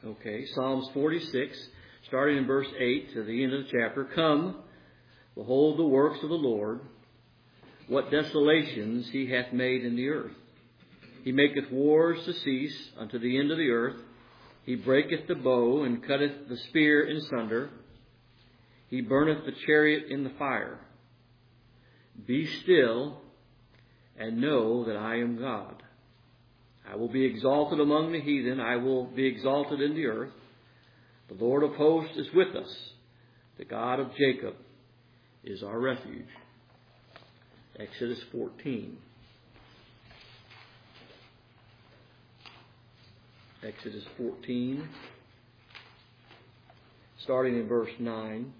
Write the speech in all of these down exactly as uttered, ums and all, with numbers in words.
Okay, Psalms forty-six, starting in verse eight to the end of the chapter. Come, behold the works of the Lord, what desolations he hath made in the earth. He maketh wars to cease unto the end of the earth. He breaketh the bow and cutteth the spear in sunder. He burneth the chariot in the fire. Be still and know that I am God. I will be exalted among the heathen. I will be exalted in the earth. The Lord of hosts is with us. The God of Jacob is our refuge. Exodus fourteen. Exodus fourteen, starting in verse nine.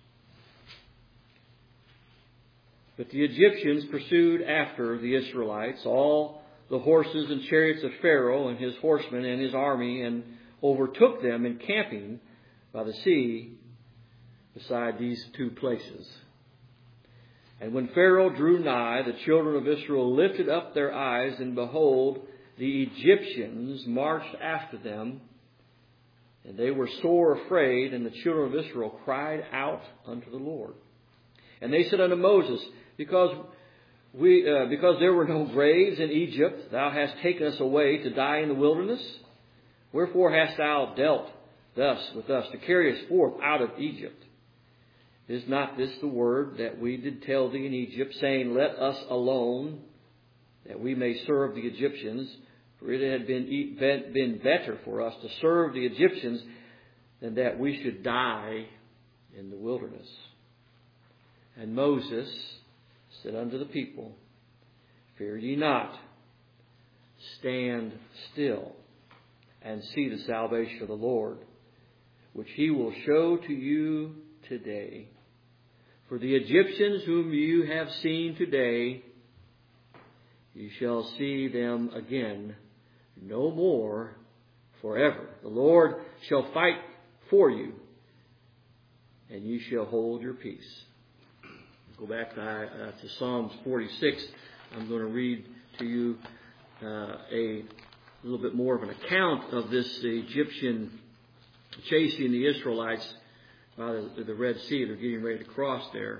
But the Egyptians pursued after the Israelites, all the horses and chariots of Pharaoh and his horsemen and his army, and overtook them encamping by the sea beside these two places. And when Pharaoh drew nigh, the children of Israel lifted up their eyes, and behold, the Egyptians marched after them, and they were sore afraid, and the children of Israel cried out unto the Lord. And they said unto Moses, Because we, uh, because there were no graves in Egypt, thou hast taken us away to die in the wilderness. Wherefore hast thou dealt thus with us, to carry us forth out of Egypt? Is not this the word that we did tell thee in Egypt, saying, Let us alone, that we may serve the Egyptians? For it had been, been better for us to serve the Egyptians than that we should die in the wilderness. And Moses said unto the people, Fear ye not, stand still, and see the salvation of the Lord, which he will show to you today. For the Egyptians whom you have seen today, you shall see them again no more forever. The Lord shall fight for you, and you shall hold your peace. Go back to, uh, to Psalms forty-six. I'm going to read to you uh, a little bit more of an account of this Egyptian chasing the Israelites by the, the Red Sea. They're getting ready to cross there.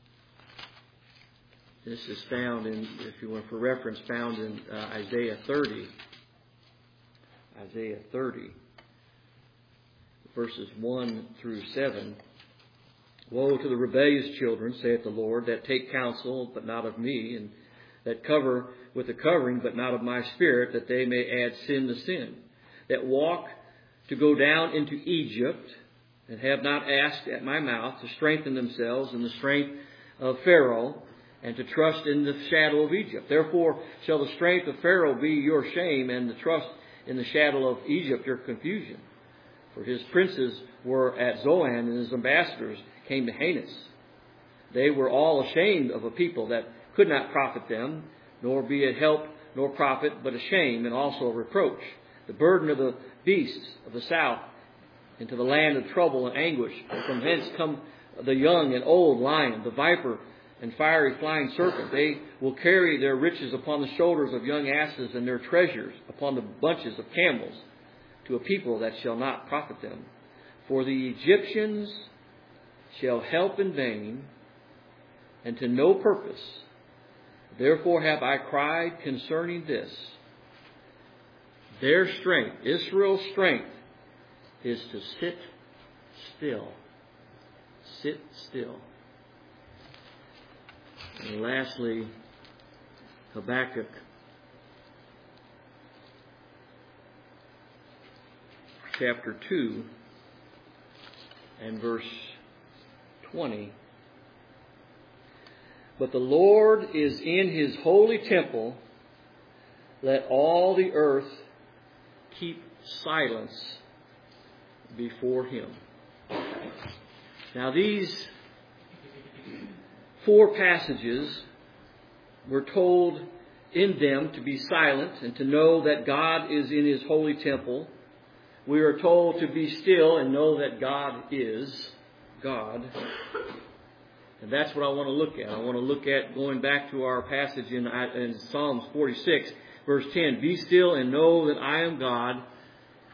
This is found in, if you want for reference, found in uh, Isaiah thirty. Isaiah thirty, verses one through seven. Woe to the rebellious children, saith the Lord, that take counsel, but not of me, and that cover with a covering, but not of my spirit, that they may add sin to sin. That walk to go down into Egypt, and have not asked at my mouth, to strengthen themselves in the strength of Pharaoh, and to trust in the shadow of Egypt. Therefore shall the strength of Pharaoh be your shame, and the trust in the shadow of Egypt your confusion. For his princes were at Zoan, and his ambassadors came to Hanes. They were all ashamed of a people that could not profit them, nor be it help nor profit, but a shame and also a reproach. The burden of the beasts of the south into the land of trouble and anguish. And from hence come the young and old lion, the viper and fiery flying serpent. They will carry their riches upon the shoulders of young asses, and their treasures upon the bunches of camels, to a people that shall not profit them. For the Egyptians shall help in vain, and to no purpose. Therefore have I cried concerning this. Their strength, Israel's strength, is to sit still. Sit still. And lastly, Habakkuk chapter two and verse twenty. But the Lord is in his holy temple. Let all the earth keep silence before him. Now these four passages, we're told in them to be silent and to know that God is in his holy temple. We are told to be still and know that God is God. And that's what I want to look at. I want to look at, going back to our passage in, in Psalms forty-six, verse ten. Be still and know that I am God.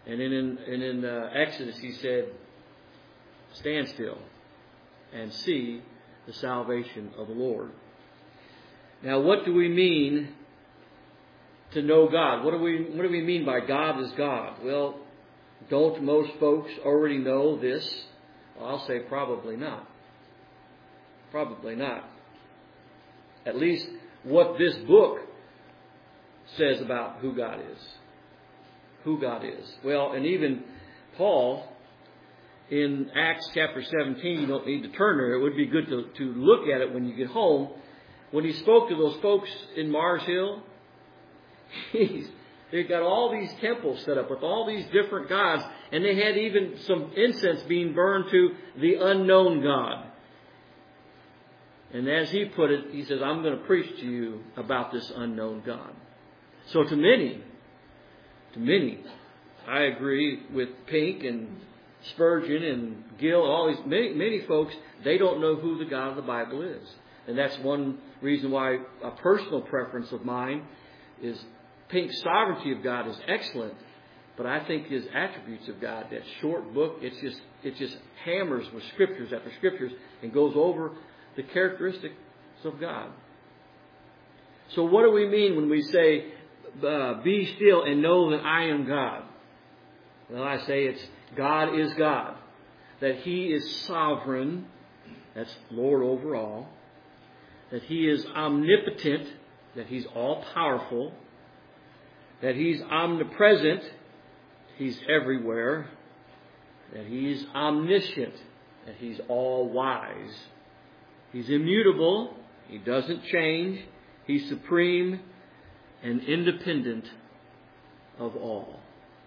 And then in, and in uh, Exodus he said, stand still and see the salvation of the Lord. Now what do we mean to know God? What do we, what do we mean by God is God? Well, don't most folks already know this? Well, I'll say probably not. Probably not. At least what this book says about who God is. Who God is. Well, and even Paul, in Acts chapter seventeen, you don't need to turn there. It would be good to, to look at it when you get home. When he spoke to those folks in Mars Hill, he's, they've got all these temples set up with all these different gods. And they had even some incense being burned to the unknown God. And as he put it, he says, I'm going to preach to you about this unknown God. So to many, to many, I agree with Pink and Spurgeon and Gill, all these, many, many folks, they don't know who the God of the Bible is. And that's one reason why a personal preference of mine is Pink's sovereignty of God is excellent. But I think his attributes of God, that short book, it's just, it just hammers with scriptures after scriptures and goes over the characteristics of God. So what do we mean when we say, uh, be still and know that I am God? Well, I say it's God is God. That He is sovereign. That's Lord over all. That He is omnipotent. That He's all-powerful. That He's omnipresent. He's everywhere. That He's omniscient. That He's all-wise. He's immutable. He doesn't change. He's supreme and independent of all.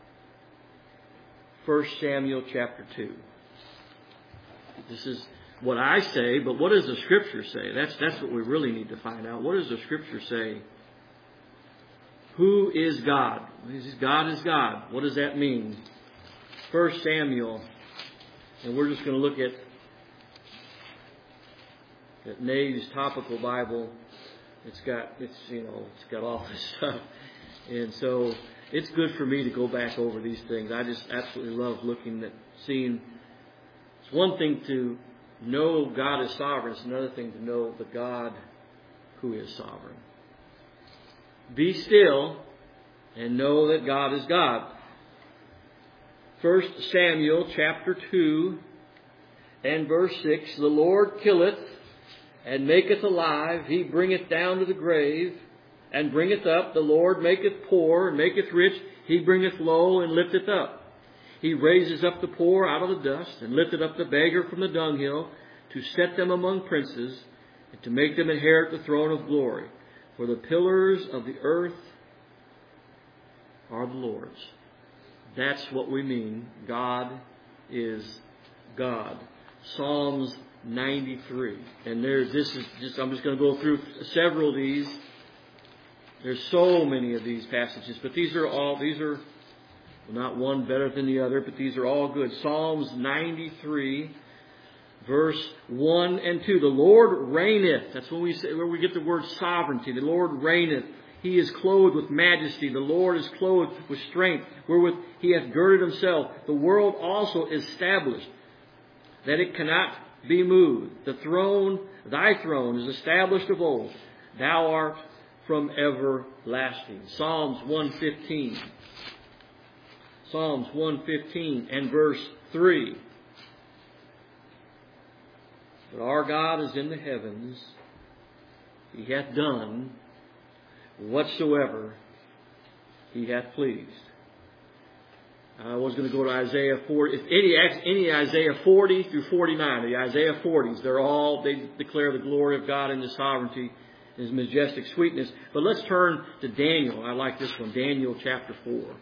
First Samuel chapter two. This is what I say, but what does the Scripture say? That's, that's what we really need to find out. What does the Scripture say? Who is God? God is God. What does that mean? First Samuel, and we're just going to look at At Nave's topical Bible. It's got, it's, you know, it's got all this stuff. And so it's good for me to go back over these things. I just absolutely love looking at, seeing. It's one thing to know God is sovereign. It's another thing to know the God who is sovereign. Be still and know that God is God. First Samuel chapter two and verse six. The Lord killeth and maketh alive, He bringeth down to the grave, and bringeth up. The Lord maketh poor, and maketh rich, He bringeth low, and lifteth up. He raises up the poor out of the dust, and lifteth up the beggar from the dunghill, to set them among princes, and to make them inherit the throne of glory. For the pillars of the earth are the Lord's. That's what we mean. God is God. Psalms ninety-three. And there's this is just I'm just going to go through several of these. There's so many of these passages, but these are all these are well, not one better than the other, but these are all good. Psalms ninety-three, verse one and two. The Lord reigneth. That's when we say where we get the word sovereignty. The Lord reigneth. He is clothed with majesty. The Lord is clothed with strength, wherewith He hath girded Himself. The world also is established, that it cannot be moved. The throne, Thy throne, is established of old. Thou art from everlasting. Psalms one fifteen. Psalms one fifteen and verse three. But our God is in the heavens. He hath done whatsoever He hath pleased. I was going to go to Isaiah forty. If any, any Isaiah forty through forty-nine, the Isaiah forties, they're all, they declare the glory of God and His sovereignty, His majestic sweetness. But let's turn to Daniel. I like this one. Daniel chapter four.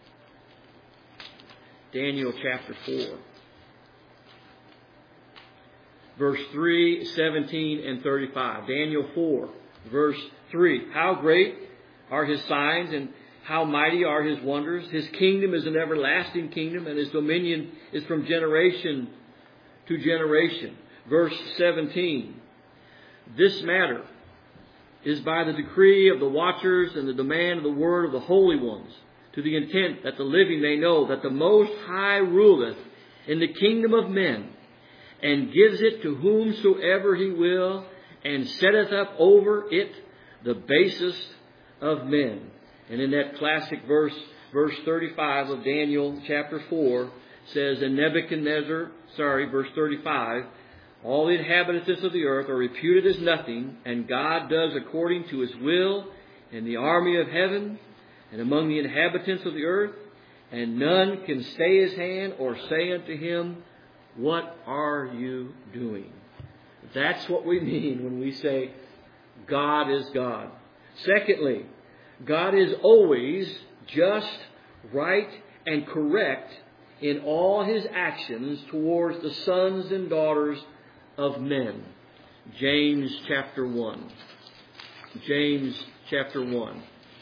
Daniel chapter four. Verse three, seventeen, and thirty-five. Daniel four, verse three. How great are His signs, and how mighty are His wonders. His kingdom is an everlasting kingdom, and His dominion is from generation to generation. Verse seventeen. This matter is by the decree of the watchers and the demand of the word of the holy ones, to the intent that the living may know that the Most High ruleth in the kingdom of men, and gives it to whomsoever He will, and setteth up over it the basest of men. And in that classic verse, verse thirty-five of Daniel chapter four, says, and Nebuchadnezzar, sorry, verse thirty-five, all the inhabitants of the earth are reputed as nothing, and God does according to His will in the army of heaven and among the inhabitants of the earth, and none can stay His hand or say unto Him, what are you doing? That's what we mean when we say God is God. Secondly, God is always just, right, and correct in all His actions towards the sons and daughters of men. James chapter one. James chapter one.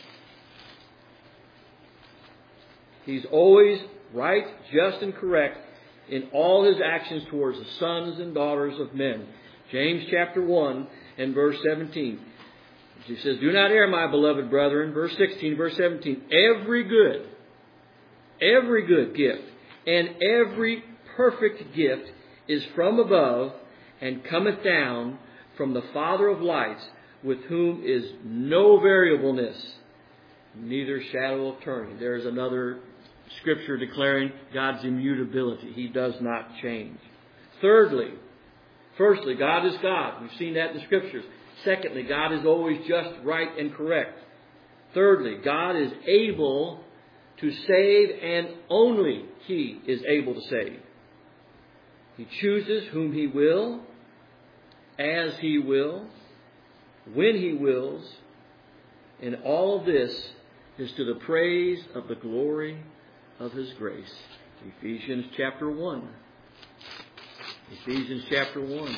He's always right, just, and correct in all His actions towards the sons and daughters of men. James chapter one and verse seventeen. He says, do not err, my beloved brethren. Verse sixteen, verse seventeen. Every good, every good gift and every perfect gift is from above and cometh down from the Father of lights, with whom is no variableness, neither shadow of turning. There's another scripture declaring God's immutability. He does not change. Thirdly, firstly, God is God. We've seen that in the scriptures. Secondly, God is always just, right, and correct. Thirdly, God is able to save, and only He is able to save. He chooses whom He will, as He will, when He wills, and all of this is to the praise of the glory of His grace. Ephesians chapter one. Ephesians chapter one.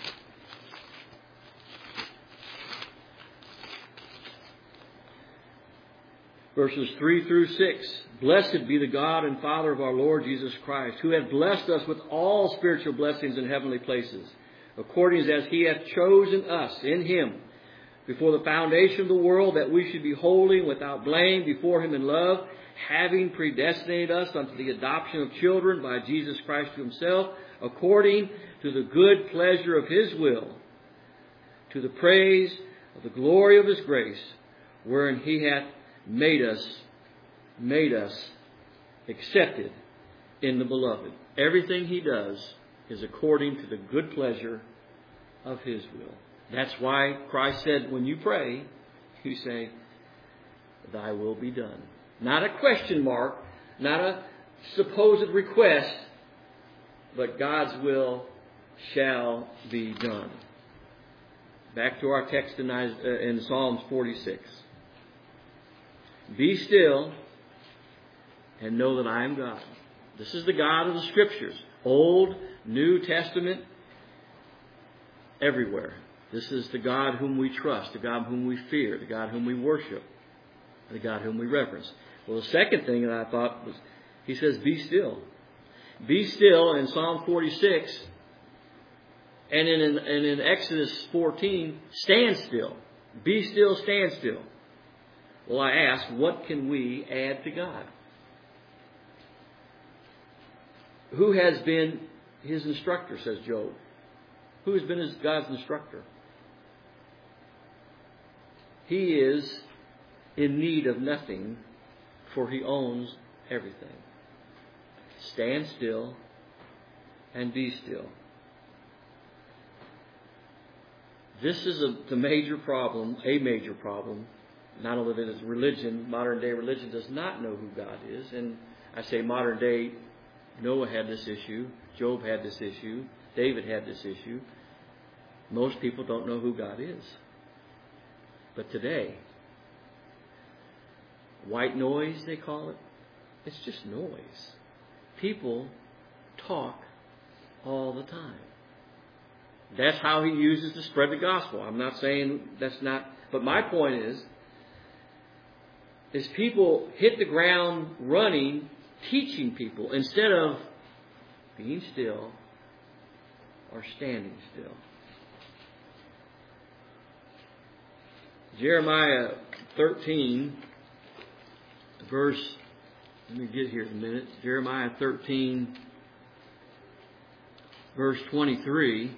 Verses three through six. Blessed be the God and Father of our Lord Jesus Christ, who hath blessed us with all spiritual blessings in heavenly places, according as He hath chosen us in Him before the foundation of the world, that we should be holy and without blame before Him in love, having predestinated us unto the adoption of children by Jesus Christ to Himself, according to the good pleasure of His will, to the praise of the glory of His grace, wherein He hath made us, made us accepted in the Beloved. Everything He does is according to the good pleasure of His will. That's why Christ said, when you pray, you say, Thy will be done. Not a question mark, not a supposed request, but God's will shall be done. Back to our text in, in Psalms forty-six. Be still and know that I am God. This is the God of the Scriptures. Old, New Testament, everywhere. This is the God whom we trust, the God whom we fear, the God whom we worship, the God whom we reverence. Well, the second thing that I thought was, He says, be still. Be still in Psalm forty-six, and in, and in Exodus fourteen, stand still. Be still, stand still. Well, I ask, what can we add to God? Who has been His instructor, says Job? Who has been his, God's instructor? He is in need of nothing, for He owns everything. Stand still and be still. This is a, the major problem, a major problem. Not only that it's religion, modern day religion does not know who God is. And I say modern day, Noah had this issue, Job had this issue, David had this issue. Most people don't know who God is. But today, white noise, they call it, it's just noise. People talk all the time. That's how He uses to spread the gospel. I'm not saying that's not, but my point is, is people hit the ground running, teaching people, instead of being still or standing still. Jeremiah thirteen, verse Let me get here in a minute. Jeremiah thirteen, verse twenty-three.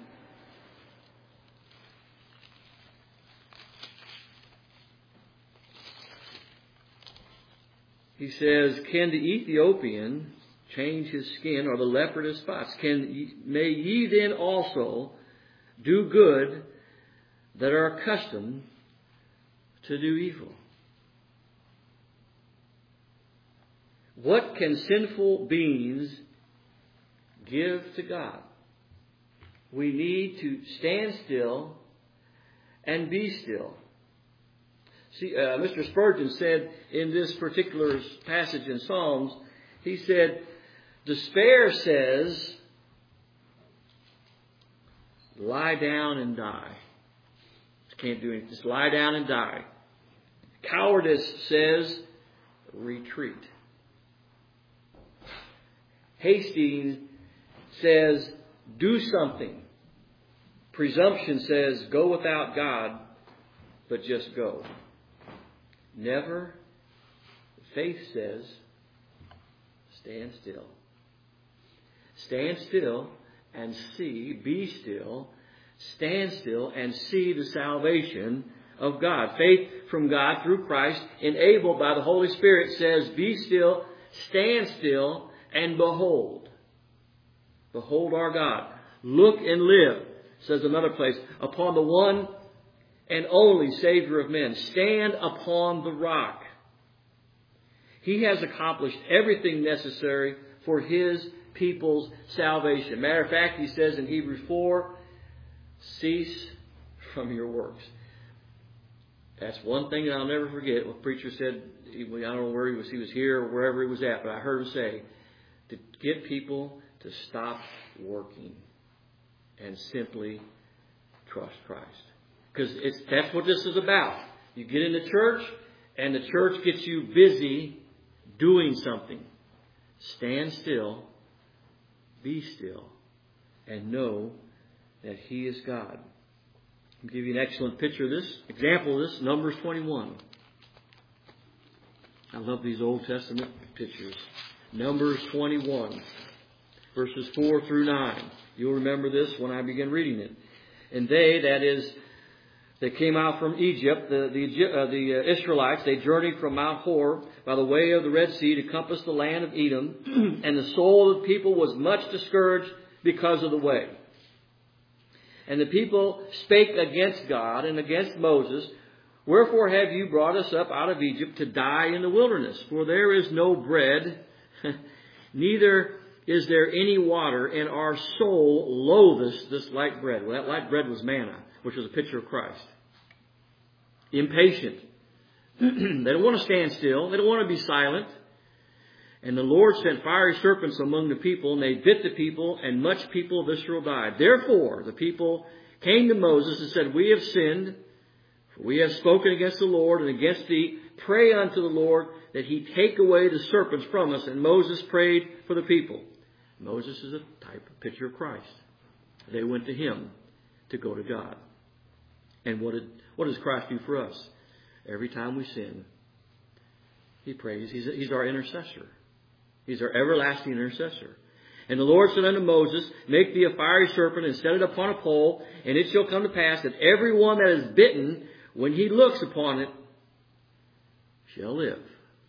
He says, "Can the Ethiopian change his skin, or the leopard his spots? Can ye, may ye then also do good that are accustomed to do evil?" What can sinful beings give to God? We need to stand still and be still. See, uh, Mister Spurgeon said in this particular passage in Psalms, he said, despair says, lie down and die. Just can't do anything. Just lie down and die. Cowardice says, retreat. Hastings says, do something. Presumption says, go without God, but just go. Never. Faith says, stand still. Stand still and see, be still, stand still and see the salvation of God. Faith from God through Christ, enabled by the Holy Spirit, says, be still, stand still, and behold. Behold our God. Look and live, says another place, upon the one and only Savior of men. Stand upon the rock. He has accomplished everything necessary for His people's salvation. Matter of fact, he says in Hebrews four, cease from your works. That's one thing that I'll never forget. What the preacher said, I don't know where he was, he was here or wherever he was at, but I heard him say, to get people to stop working and simply trust Christ. Because it's that's what this is about. You get in the church, and the church gets you busy doing something. Stand still, be still, and know that He is God. I'll give you an excellent picture of this, example of this, Numbers twenty-one. I love these Old Testament pictures. Numbers twenty-one, verses four through nine. You'll remember this when I begin reading it. And they, that is, they came out from Egypt, the the, uh, the uh, Israelites, they journeyed from Mount Hor by the way of the Red Sea to compass the land of Edom. And the soul of the people was much discouraged because of the way. And the people spake against God and against Moses, wherefore have you brought us up out of Egypt to die in the wilderness? For there is no bread, neither is there any water, and our soul loatheth this light bread. Well, that light bread was manna, which was a picture of Christ. Impatient. They don't want to stand still. They don't want to be silent. And the Lord sent fiery serpents among the people, and they bit the people, and much people of Israel died. Therefore, the people came to Moses and said, we have sinned, for we have spoken against the Lord and against thee. Pray unto the Lord that He take away the serpents from us. And Moses prayed for the people. Moses is a type, a picture of Christ. They went to him to go to God. And what did what does Christ do for us? Every time we sin, He prays. He's, he's our intercessor. He's our everlasting intercessor. And the Lord said unto Moses, make thee a fiery serpent and set it upon a pole, and it shall come to pass that every one that is bitten, when he looks upon it, shall live.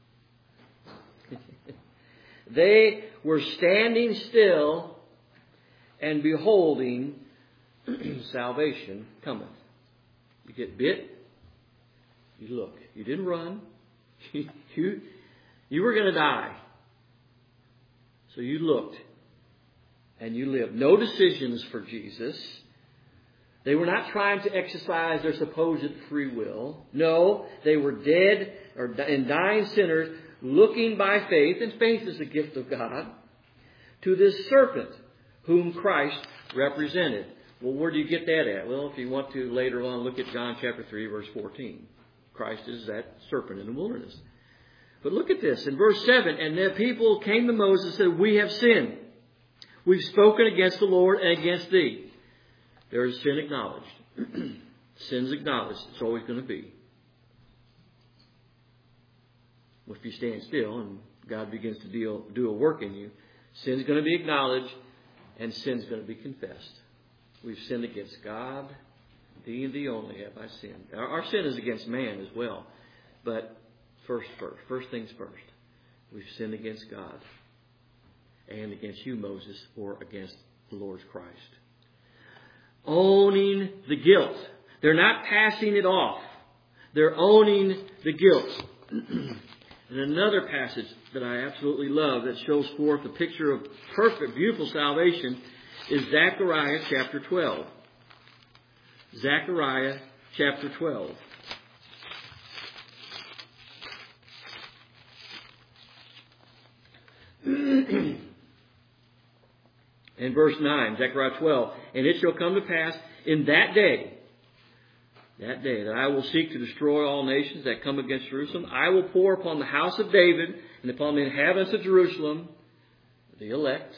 They were standing still and beholding salvation cometh. You get bit, you look. You didn't run. you, you were going to die. So you looked and you lived. No decisions for Jesus. They were not trying to exercise their supposed free will. No, they were dead or and dying sinners looking by faith, and faith is a gift of God, to this serpent whom Christ represented. Well, where do you get that at? Well, if you want to later on, look at John chapter three, verse fourteen. Christ is that serpent in the wilderness. But look at this. In verse seven, and the people came to Moses and said, we have sinned. We've spoken against the Lord and against thee. There is sin acknowledged. Sin's acknowledged. It's always going to be. If you stand still and God begins to deal, do a work in you, sin's going to be acknowledged and sin's going to be confessed. We've sinned against God. Thee and thee only have I sinned. Our, our sin is against man as well. But first, first, first things first. We've sinned against God and against you, Moses, or against the Lord's Christ. Owning the guilt. They're not passing it off. They're owning the guilt. And another passage that I absolutely love that shows forth a picture of perfect, beautiful salvation is Zechariah chapter twelve. Zechariah chapter twelve. In verse nine, Zechariah twelve, and it shall come to pass in that day, that day that I will seek to destroy all nations that come against Jerusalem. I will pour upon the house of David and upon the inhabitants of Jerusalem, the elect.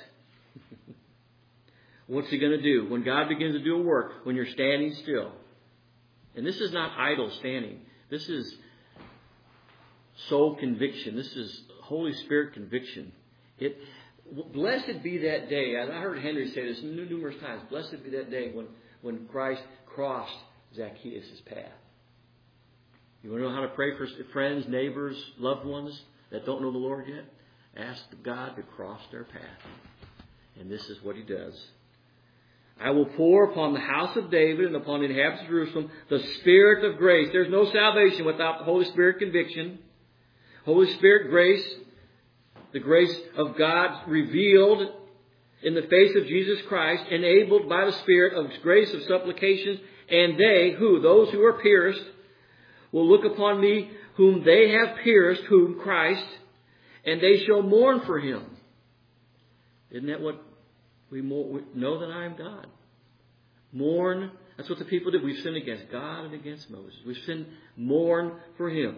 What's He going to do? When God begins to do a work, when you're standing still. And this is not idle standing. This is soul conviction. This is Holy Spirit conviction. It, blessed be that day. I heard Henry say this numerous times. Blessed be that day when, when Christ crossed Zacchaeus' path. You want to know how to pray for friends, neighbors, loved ones that don't know the Lord yet? Ask God to cross their path. And this is what He does. I will pour upon the house of David and upon the inhabitants of Jerusalem the Spirit of grace. There's no salvation without the Holy Spirit conviction. Holy Spirit grace, the grace of God revealed in the face of Jesus Christ, enabled by the Spirit of grace of supplications. And they, who, those who are pierced, will look upon me whom they have pierced, whom Christ, and they shall mourn for Him. Isn't that what we, more, we know that I am God? Mourn. That's what the people did. We've sinned against God and against Moses. We've sinned. Mourn for Him.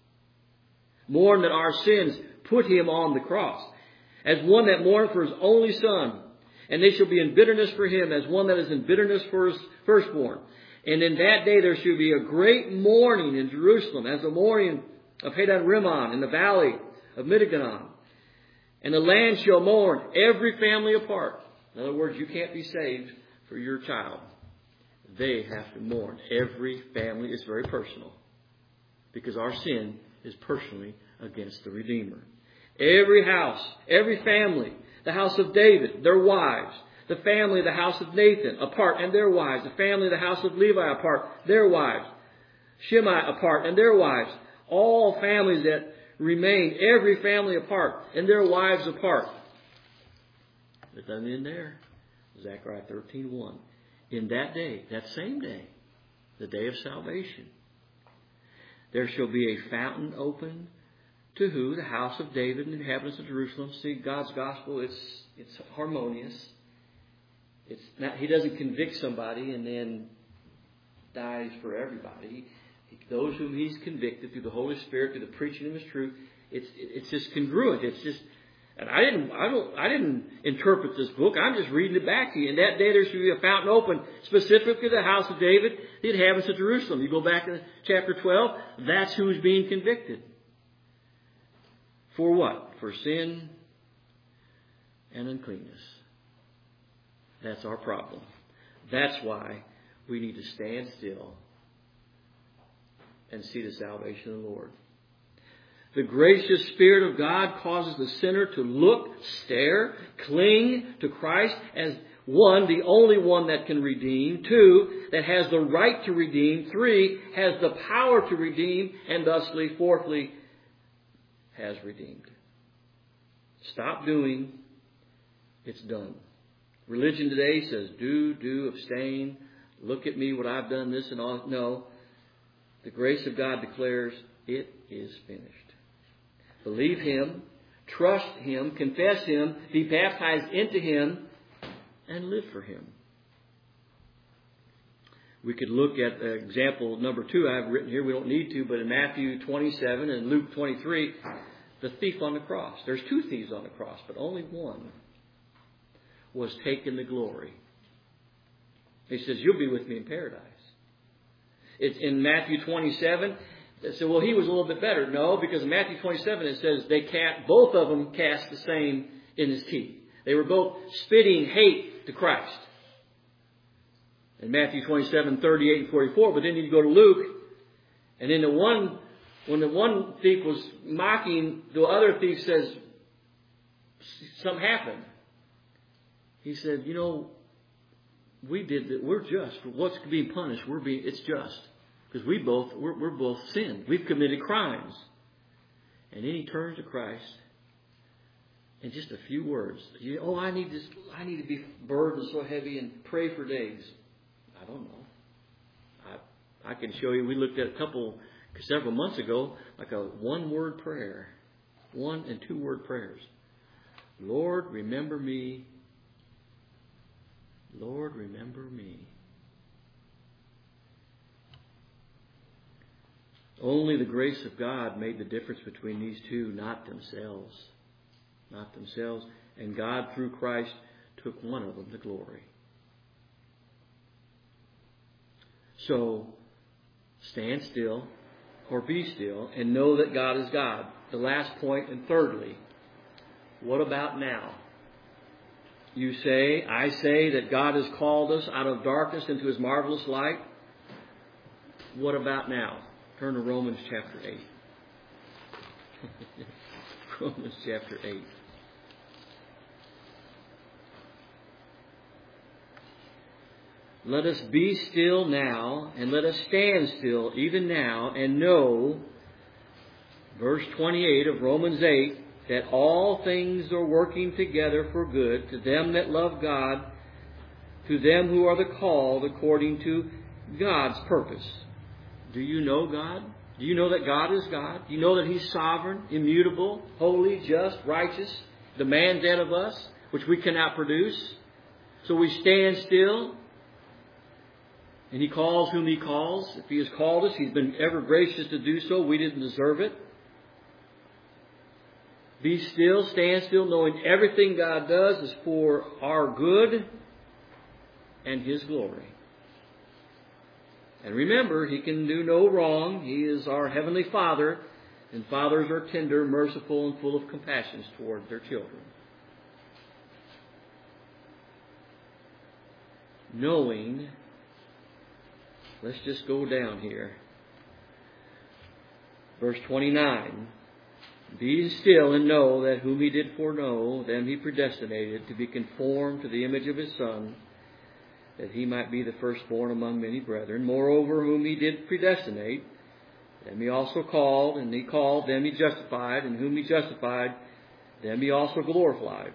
Mourn that our sins put Him on the cross. As one that mourned for His only Son. And they shall be in bitterness for Him, as one that is in bitterness for His firstborn. And in that day there shall be a great mourning in Jerusalem, as the mourning of Hadad Rimmon in the valley of Midiganon. And the land shall mourn, every family apart. In other words, you can't be saved for your child. They have to mourn. Every family is very personal. Because our sin is personally against the Redeemer. Every house, every family, the house of David, their wives, the family of the house of Nathan apart and their wives, the family of the house of Levi apart, their wives, Shimei apart and their wives, all families that remain, every family apart and their wives apart. It doesn't end there. Zechariah thirteen one. In that day, that same day, the day of salvation, there shall be a fountain open to who? The house of David and the inhabitants of Jerusalem. See, God's gospel, it's it's harmonious. It's not, He doesn't convict somebody and then dies for everybody. Those whom He's convicted through the Holy Spirit, through the preaching of His truth, it's it's just congruent. It's just, and I didn't I don't I didn't interpret this book. I'm just reading it back to you. In that day there should be a fountain open specifically to the house of David, the inhabitants of Jerusalem. You go back to chapter twelve. That's who's being convicted. For what? For sin and uncleanness. That's our problem. That's why we need to stand still and see the salvation of the Lord. The gracious Spirit of God causes the sinner to look, stare, cling to Christ as one, the only one that can redeem. Two, that has the right to redeem. Three, has the power to redeem. And thusly, fourthly, has redeemed. Stop doing. It's done. Religion today says, do, do, abstain. Look at me, what I've done, this and all. No. The grace of God declares, it is finished. Believe Him, trust Him, confess Him, be baptized into Him, and live for Him. We could look at example number two I've written here. We don't need to, but in Matthew twenty-seven and Luke twenty-three, the thief on the cross. There's two thieves on the cross, but only one was taken to glory. He says, you'll be with me in paradise. It's in Matthew twenty-seven. They said, well, he was a little bit better. No, because in Matthew twenty-seven it says they cast, both of them cast the same in his teeth. They were both spitting hate to Christ. In Matthew twenty-seven, thirty-eight and forty-four. But then you go to Luke, and then the one, when the one thief was mocking, the other thief says, something happened. He said, you know, we did that. We're just. For what's being punished, we're being, it's just. Because we both, we're, we're both sinned. We've committed crimes. And then he turns to Christ in just a few words. You, oh, I need this. I need to be burdened so heavy and pray for days. I don't know. I I can show you. We looked at a couple several months ago, like a one-word prayer, one and two-word prayers. Lord, remember me. Lord, remember me. Only the grace of God made the difference between these two, not themselves. Not themselves. And God, through Christ, took one of them to glory. So, stand still, or be still, and know that God is God. The last point, and thirdly, what about now? You say, I say that God has called us out of darkness into His marvelous light. What about now? Turn to Romans chapter eight. Romans chapter eight. Let us be still now, and let us stand still even now, and know, verse twenty-eight of Romans eight, that all things are working together for good to them that love God, to them who are the called according to God's purpose. Do you know God? Do you know that God is God? Do you know that He's sovereign, immutable, holy, just, righteous, demands that of us, which we cannot produce? So we stand still, and He calls whom He calls. If He has called us, He's been ever gracious to do so. We didn't deserve it. Be still, stand still, knowing everything God does is for our good and His glory. And remember, He can do no wrong. He is our Heavenly Father, and fathers are tender, merciful, and full of compassion toward their children. Knowing, let's just go down here. Verse twenty-nine. Be still and know that whom He did foreknow, them He predestinated to be conformed to the image of His Son, that He might be the firstborn among many brethren. Moreover, whom He did predestinate, them He also called, and He called, them He justified, and whom He justified, them He also glorified.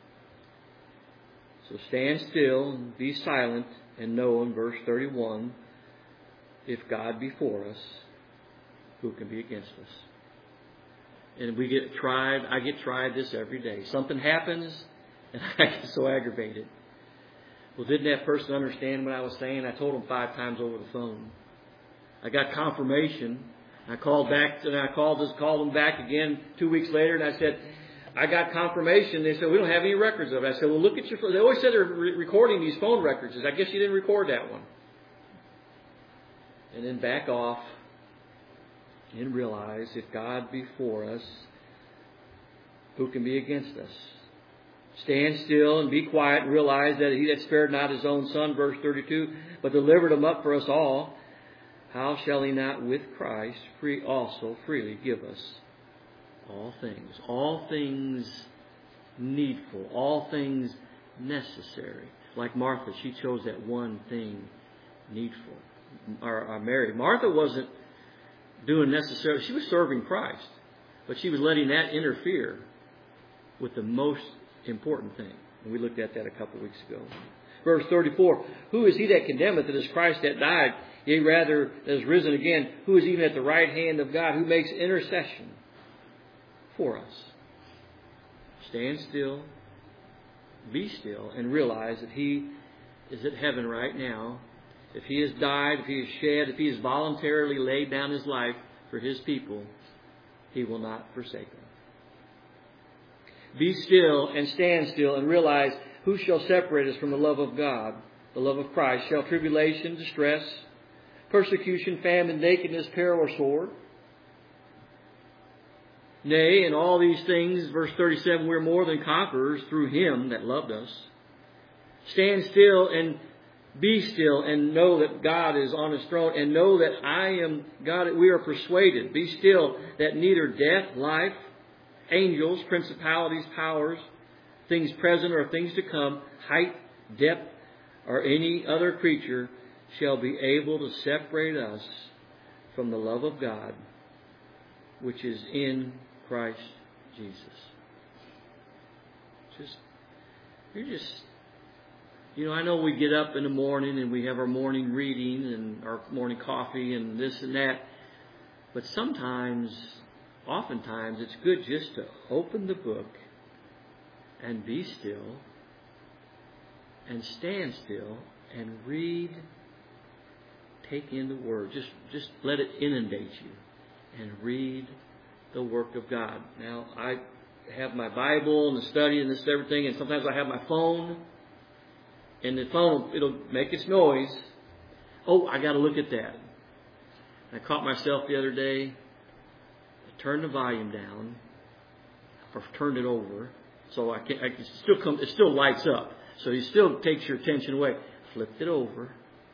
So stand still and be silent and know in verse thirty-one, if God be for us, who can be against us? And we get tried, I get tried this every day. Something happens, and I get so aggravated. Well, didn't that person understand what I was saying? I told them five times over the phone. I got confirmation. I called back, and I called this, called them back again two weeks later, and I said, I got confirmation. They said, we don't have any records of it. I said, well, look at your phone. They always said they're re- recording these phone records. I guess you didn't record that one. And then back off and realize, if God be for us, who can be against us? Stand still and be quiet and realize that He that spared not His own Son, verse thirty-two, but delivered Him up for us all, how shall He not with Christ free also freely give us all things? All things needful, all things necessary. Like Martha, she chose that one thing needful. Or, or Mary. Martha wasn't doing necessarily, she was serving Christ, but she was letting that interfere with the most important thing. And we looked at that a couple of weeks ago. Verse thirty-four, who is He that condemneth? It is Christ that died, yea, rather, that is risen again, who is even at the right hand of God, who makes intercession for us. Stand still, be still, and realize that He is at heaven right now. If He has died, if He has shed, if He has voluntarily laid down His life for His people, He will not forsake them. Be still and stand still and realize, who shall separate us from the love of God, the love of Christ? Shall tribulation, distress, persecution, famine, nakedness, peril, or sword? Nay, in all these things, verse thirty-seven, we're more than conquerors through Him that loved us. Stand still and be still and know that God is on His throne, and know that I am God. We are persuaded. Be still that neither death, life, angels, principalities, powers, things present or things to come, height, depth, or any other creature shall be able to separate us from the love of God, which is in Christ Jesus. Just, you're just, you know, I know we get up in the morning and we have our morning reading and our morning coffee and this and that. But sometimes, oftentimes, it's good just to open the book and be still and stand still and read, take in the Word. Just, just let it inundate you and read the work of God. Now, I have my Bible and the study and this and everything, and sometimes I have my phone, and the phone, it'll make its noise. Oh, I got to look at that. I caught myself the other day. I turned the volume down, or turned it over, so I can, I can still come. It still lights up, so it still takes your attention away. Flipped it over.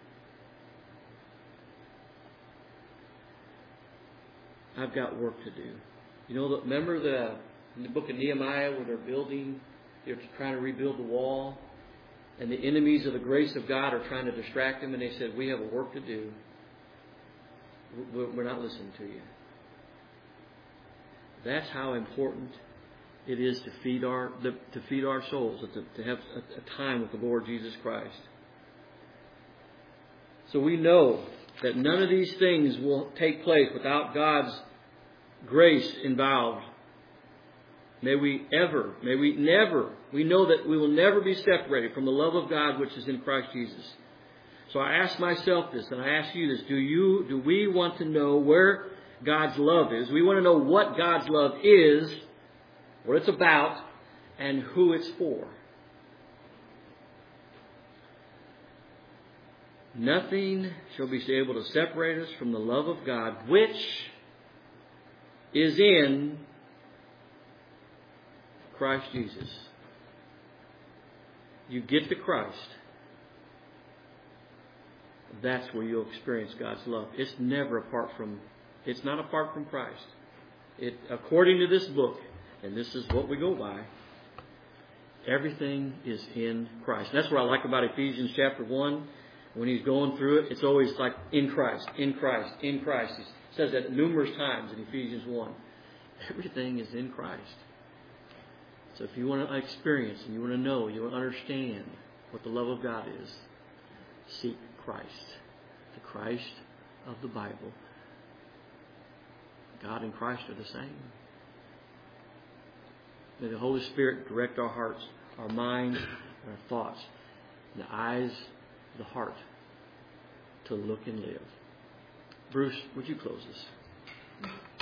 I've got work to do. You know, remember the in the book of Nehemiah where they're building, they're trying to rebuild the wall, and the enemies of the grace of God are trying to distract them, and they said, "We have a work to do. We're not listening to you." That's how important it is to feed our to feed our souls, to, to have a, a time with the Lord Jesus Christ. So we know that none of these things will take place without God's grace involved. May we ever, may we never, we know that we will never be separated from the love of God which is in Christ Jesus. So I ask myself this, and I ask you this: Do you, do we want to know where God's love is? We want to know what God's love is, what it's about, and who it's for. Nothing shall be able to separate us from the love of God, which is in Christ Jesus. You get to Christ, that's where you'll experience God's love. It's never apart from, it's not apart from Christ. It, according to this book, and this is what we go by, everything is in Christ. And that's what I like about Ephesians chapter one. When he's going through it, it's always like in Christ, in Christ, in Christ. He says that numerous times in Ephesians one. Everything is in Christ. So if you want to experience and you want to know, you want to understand what the love of God is, seek Christ. The Christ of the Bible. God and Christ are the same. May the Holy Spirit direct our hearts, our minds, and our thoughts, and the eyes of the heart to look and live. Bruce, would you close this?